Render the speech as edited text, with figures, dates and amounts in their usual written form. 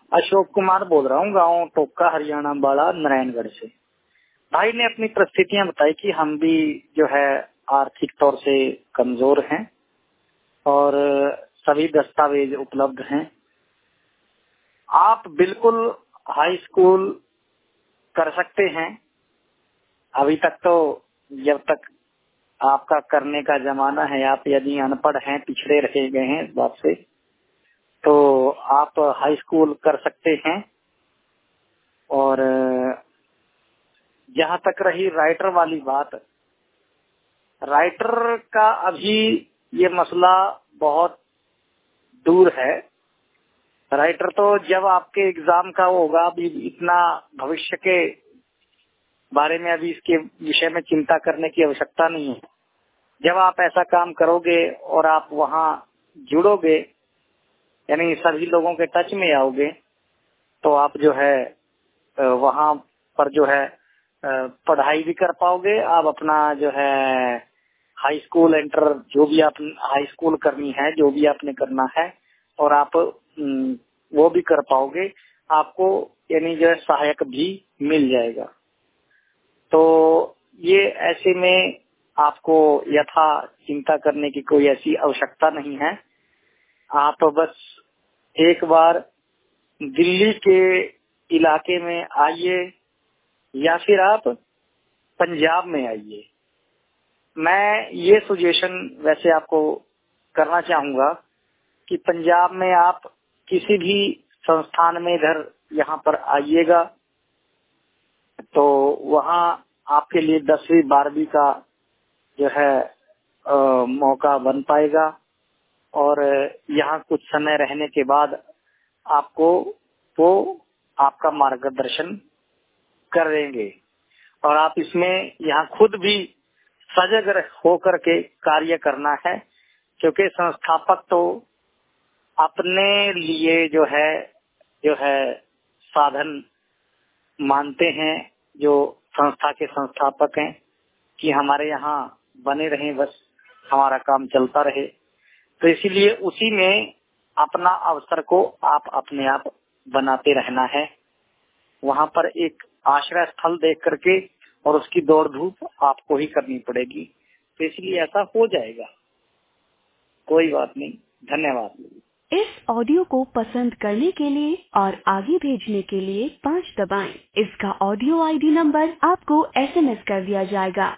अशोक कुमार बोल रहा हूँ, गांव टोका हरियाणा बाड़ा नारायणगढ़ से। भाई ने अपनी परिस्थितियां बताई कि हम भी जो है आर्थिक तौर से कमजोर हैं और सभी दस्तावेज उपलब्ध हैं। आप बिल्कुल हाई स्कूल कर सकते हैं। अभी तक तो जब तक आपका करने का जमाना है, आप यदि अनपढ़ हैं, पिछड़े रह गए हैं इस बात से, तो आप हाई स्कूल कर सकते हैं। और जहाँ तक रही राइटर वाली बात, राइटर का अभी ये मसला बहुत दूर है। राइटर तो जब आपके एग्जाम का होगा, अभी इतना भविष्य के बारे में अभी इसके विषय में चिंता करने की आवश्यकता नहीं है। जब आप ऐसा काम करोगे और आप वहाँ जुड़ोगे, यानी सभी लोगों के टच में आओगे, तो आप जो है वहाँ पर जो है पढ़ाई भी कर पाओगे। आप अपना जो है हाई स्कूल इंटर, जो भी आप हाई स्कूल करनी है, जो भी आपने करना है, और आप वो भी कर पाओगे। आपको यानी जो है सहायक भी मिल जाएगा। तो ये ऐसे में आपको यथा चिंता करने की कोई ऐसी आवश्यकता नहीं है। आप तो बस एक बार दिल्ली के इलाके में आइए या फिर आप पंजाब में आइए। मैं ये सजेशन वैसे आपको करना चाहूंगा कि पंजाब में आप किसी भी संस्थान में इधर यहाँ पर आइएगा, तो वहाँ आपके लिए 10वीं 12वीं का जो है मौका बन पाएगा। और यहाँ कुछ समय रहने के बाद आपको वो आपका मार्गदर्शन करेंगे और आप इसमें यहाँ खुद भी सजग होकर के कार्य करना है, क्योंकि संस्थापक तो अपने लिए जो है साधन मानते हैं, जो संस्था के संस्थापक हैं, कि हमारे यहाँ बने रहें, बस हमारा काम चलता रहे। तो इसीलिए उसी में अपना अवसर को आप अपने आप बनाते रहना है। वहाँ पर एक आश्रय स्थल देख करके और उसकी दौड़ धूप आपको ही करनी पड़ेगी। तो इसलिए ऐसा हो जाएगा, कोई बात नहीं। धन्यवाद। इस ऑडियो को पसंद करने के लिए और आगे भेजने के लिए 5 दबाएं। इसका ऑडियो आईडी नंबर आपको SMS कर दिया जाएगा।